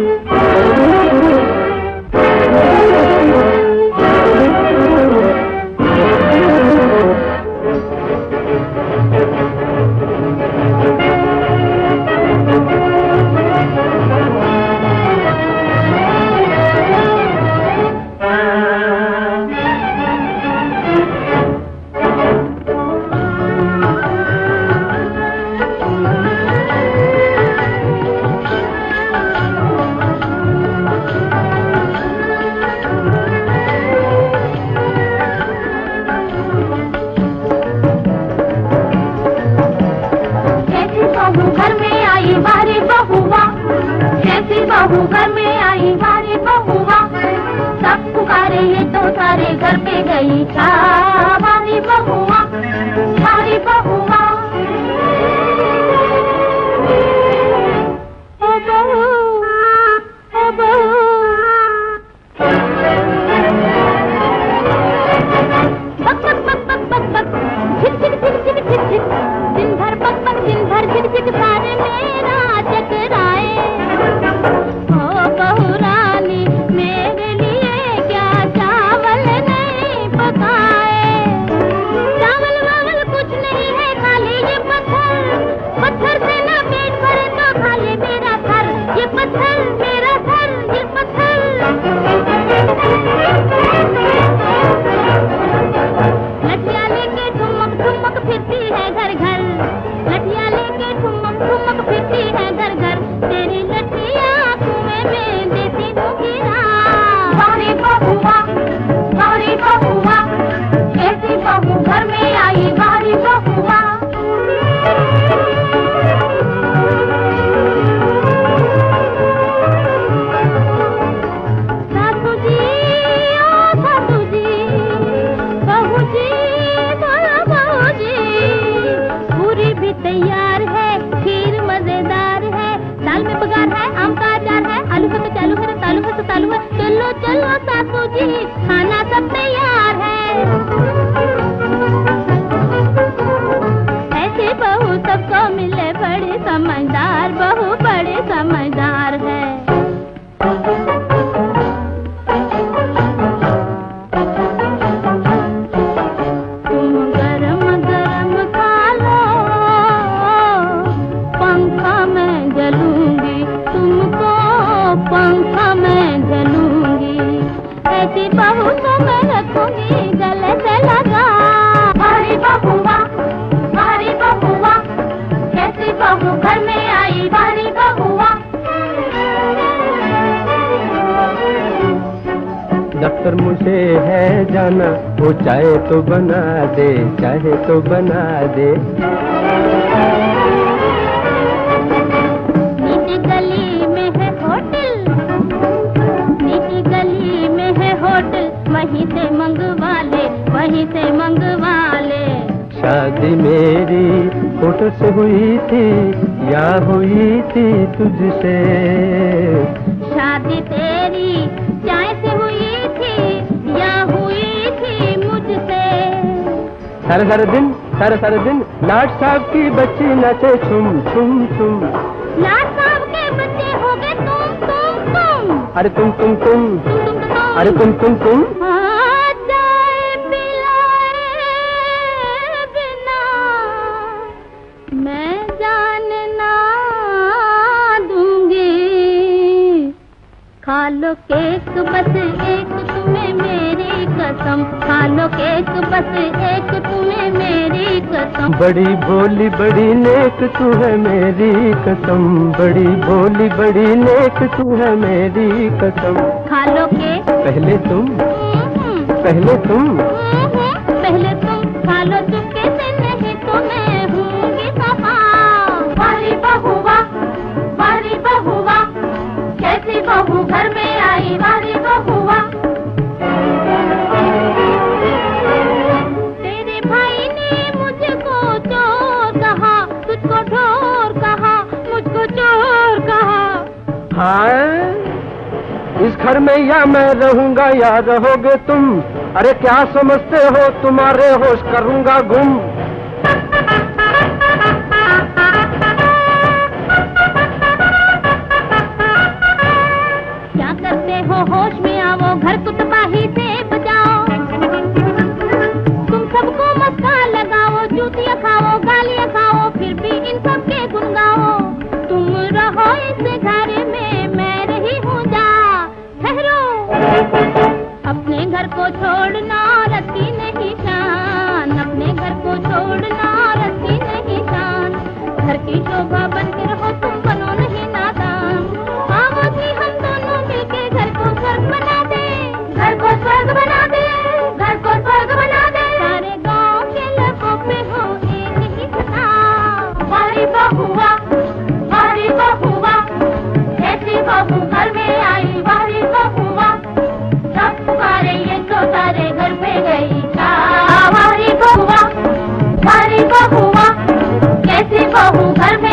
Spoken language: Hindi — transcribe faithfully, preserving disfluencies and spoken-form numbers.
डॉक्टर मुझे है जाना, वो चाहे तो बना दे, चाहे तो बना दे। नीचे गली में है होटल, नीचे गली में है होटल, वहीं से मंगवा ले, वहीं से मंगवा ले। शादी मेरी होटल से हुई थी या हुई थी तुझसे? शादी तेरी चाय से हुई थी या हुई थी मुझसे? सारे सारे दिन सारे सारे दिन लाट साहब की बच्ची नाचे छुम छुम छुम। लाट साहब के बच्चे हो गए तुम तुम तुम। अरे तुम तुम तुम, तुम तुम तुम, अरे तुम तुम तुम। चाय पिलाए बिना मैं जान ना दूंगी। खा लो केक बस एक तुम्हें मेरी कसम, खा लो केक बस एक तुम्हें मेरी कसम। बड़ी भोली बड़ी नेक तू है मेरी कसम, बड़ी भोली बड़ी नेक तू है मेरी कसम। खा लो केक पहले तुम, पहले तुम, पहले तुम खा लो, चुपके से नहीं तो मैं हूँगी खफा। बारी बहुआ बारी बहुआ, कैसी बहू घर में आई बारी बहुआ। तेरे भाई ने मुझको चोर कहा, तुझको ढोर कहा, मुझको चोर कहा। हाँ, इस घर में या मैं रहूंगा या रहोगे तुम। अरे क्या समझते हो, तुम्हारे होश करूंगा गुम। इस घर में मैं रही हूँ जा। ठहरो, अपने घर को छोड़ना रखी नहीं शान, अपने घर को छोड़ना रखी नहीं शान। घर की शोभा बन के रहो तुम, बनो नहीं नादान। आओ जी हम दोनों मिलके घर को स्वर्ग बना दे, घर को स्वर्ग बना दे, घर को स्वर्ग बना दे। सारे गांव के लोगों पे हो एक ही सदा, हमारी बहुआ, हमारी बहुआ, कैसी बहू घर में आई हमारी बहुआ। सब पुकारे ये तो सारे घर पे गई था, हमारी बहुआ, हमारी बहुआ, कैसी बहू घर